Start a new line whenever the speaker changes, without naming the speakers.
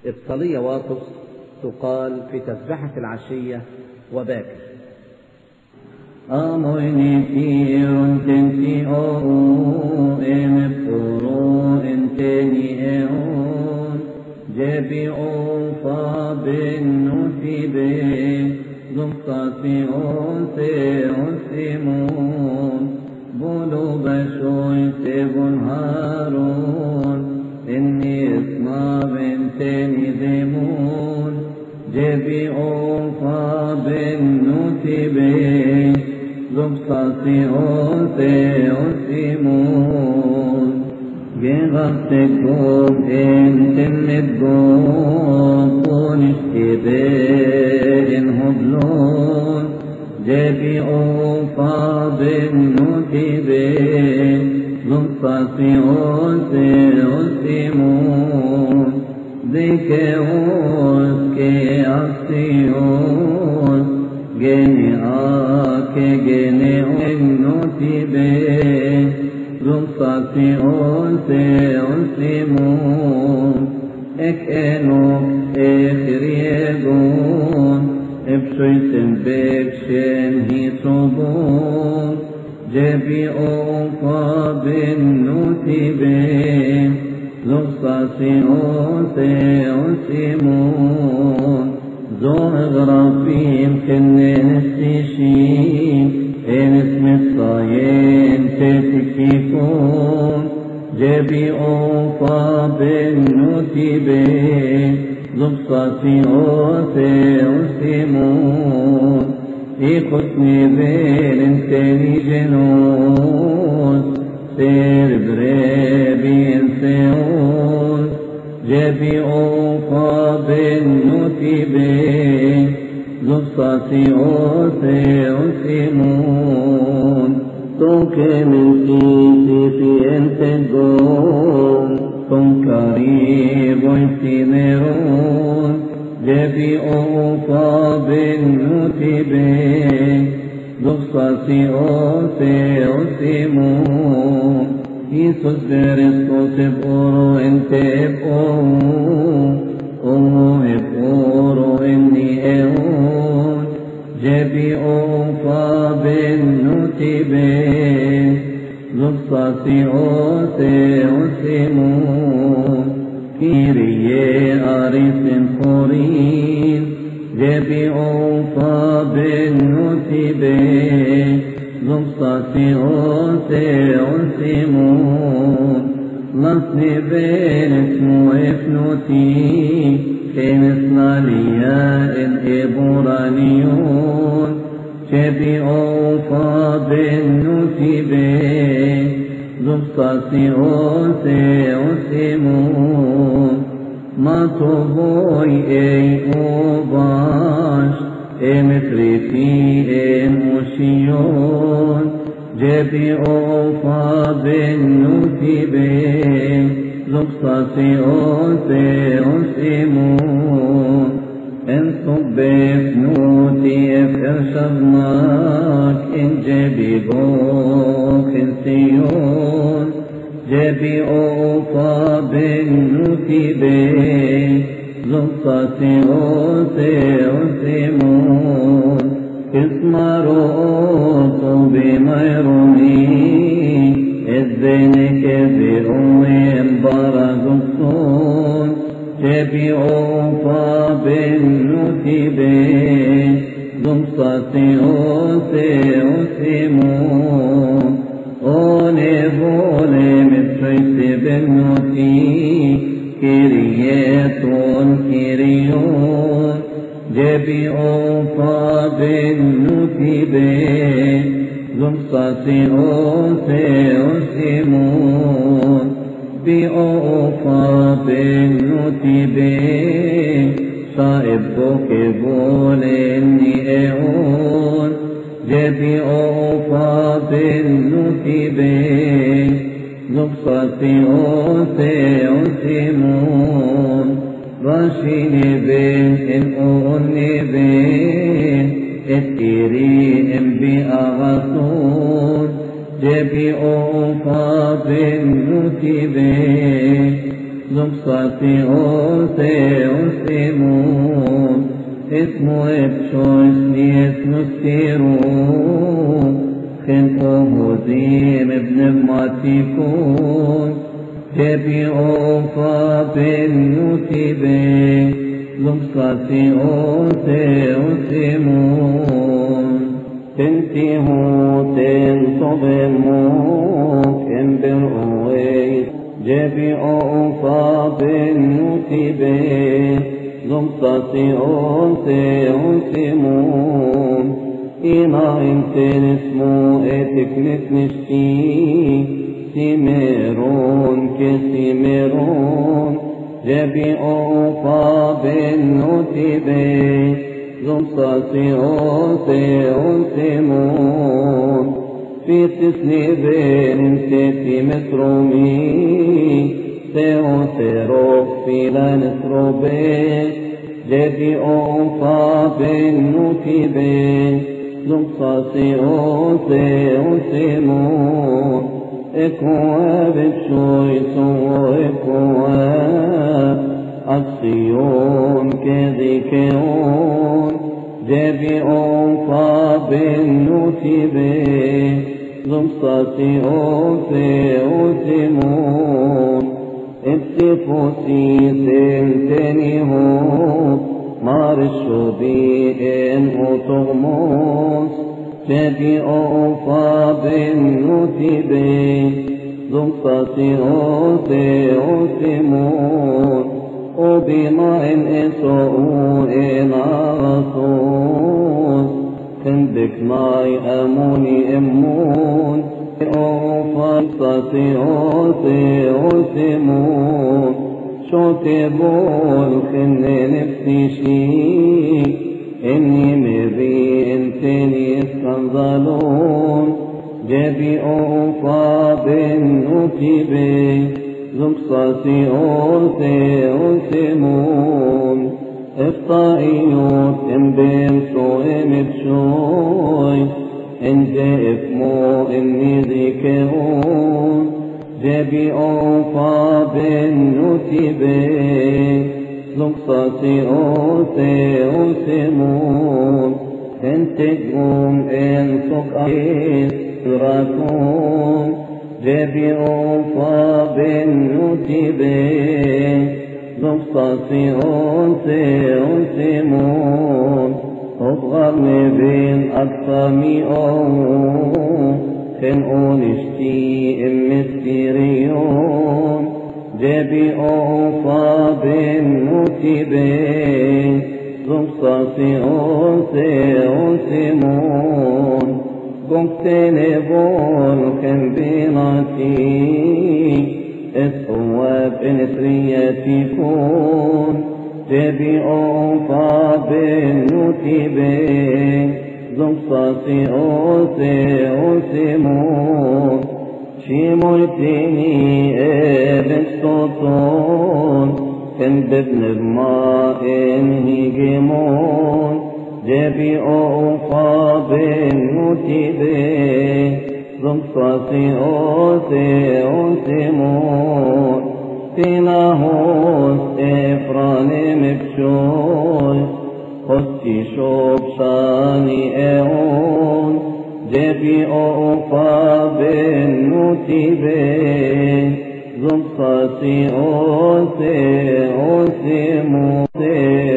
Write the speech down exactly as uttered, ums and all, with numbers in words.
إبصالية واطس تقال في تسبحة العشية وباكر.
أمويني كيرون تنتي أو إم فرو إنتني أون جبي أو فابن نتيبي زمطاتي أنتي أنسيمون بولو بشوي سيبون هارون إني اسمع بنتني ديمون جبي أو فابن نتيبي زمطاتي أنتي أنسيمون جغبتكم إن تمدكم ونشتبين هبلون جبي أوفا بالنتبين زمطاتي أنتي أنسيمون ذكيوس كي أكسيوس جيني آكي جيني النتبين زمطاتي أنتي أنسيمون إك إنوك إخريجون إبشويسن بيكشن هي صبون جبي أوفا بالنتبين زمطاتي أنتي أنسيمون زوغرافيم كنن استشين إن اسم الصاين تتكيكون جبي أوفا بالنتبين زمطاتي أنتي أنسيمون إيقتني بين انتني جنوس سير بريبي انسيون جبي أوفا بالنتبين زمطاتي أنتي أنسيمون توكي من كيسي في انتقون تم قريب وانتظرون جبي أوفا بالنتبين زمطاتي أنتي أنسيمون يسوس برسطوس بأورو انتي بأورو أمو بأورو إني أون جبي أوفا بالنتبين زمطاتي أنتي أنسيمون كيريي أريس خورين جبي أوفا بالنتبين زمطاتي أنتي أنسيمون نصني بين اسمو افنوتي كين اسناليا الإبرانيون جبي أوفا بالنتبين زمطاتي أنتي أنسيمون ما تبوي أي أوباش امتريتي ام وشيون جبي أوفا بالنتبين زمطاتي أنتي أنسيمون إن صبت نوتي افرشبناك إن جبي بوك انسيون جبي أوفا بالنتبين زمطاتي أنتي أنسيمون اسمروا بميروني الزينك بأوين برزقون جبي أوفا بالنتبين زمطاتي أنتي أنسيمون أولي بولي متريس بالنتي كيرياتون كيريون جبي أوفا بالنتبين زمطاتي أنتي أنسيمون بأوفا بالنتبين صائبك بولني أعون جبي أوفا بالنتبين زمطاتي أنتي أنسيمون راشيني بين الأغني بين اتيري ام بأغاثون جبي أوفا بالنتبين زبصتي أوتي أسيمون اسمه إبشوش نيس نستيرون خنقه زيم ابن ماتيكون جبي أوفا بالنتبه زبصتي أوتي أسيمون تنتي هوتين صبموك انبر أويس جبي أوفا بالنتبه زبصتي أوتي أسيمون إنا إنتين اسمو إتك نتنشتي سيميرون كسيميرون جبي أوفا بالنتبه زبصتي أوتي أسيمون في تسني بين انتي مترومي سيو سيروك في لانسروبي جبي أوفا بالنتبه زبصتي أوتي أسيمون إكوا بتشوي سو إكوا أكسيون كذكيون جبي أوفا بالنتبه زبصتي أوتي أسيمون ابتفوسي سنتني هو مارشو بإن أتغموس جبي أوفا بالنتبه زبصتي أوتي أسيمون وبما إن إسعوا إن عرصوس خندك ماي أموني أمون أوفا زبصتي أوتي أسيمون شوتي بول خني نفسي شي إني مبي انتني اسكنظلون جبي أوفا بالنتبه زبصتي أوتي أسيمون إفطائيوت إن بين سوئم بشوي إن جئفمو إني ذكرون جبي أوفا بالنتبه زبصتي أوتي أسيمون انتقوم إن سكأيس راكون جبي أوفا بالنتبه زبصتي أوتي أسيمون أبغرني بين أقسامي أوه خنقون اشتي امستيريون جبي أوفا بالنتبه زبصتي أوتي أسيمون قمتني بول خن بيناتي اسقوا بنسريتي كون جبي أوفا بالنتبه زبصتي أوتي أسيمون شيمويتيني إبستوتون كن بابن بماء هيجمون جبي أوفا بالنتبه زبصتي أوتي أسيمون تناهوس إفراني مكشوي خدتي شوب شاني اعون جبي أوفا بالنتبه زبصتي أوتي أسيمون